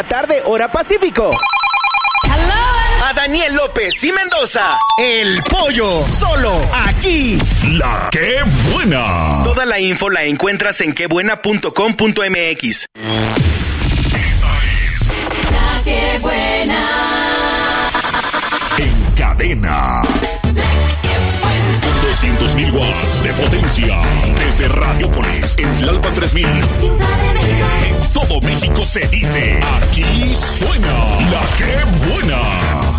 tarde, hora Pacífico. A Daniel López y Mendoza, El Pollo, solo aquí. La Qué Buena. Toda la info la encuentras en quebuena.com.mx. Esta es La Qué Buena. En Cadena. 200.000 watts de potencia. Desde Radiopolis, en Tlalpan 3000. En todo México se dice, aquí suena La Qué Buena.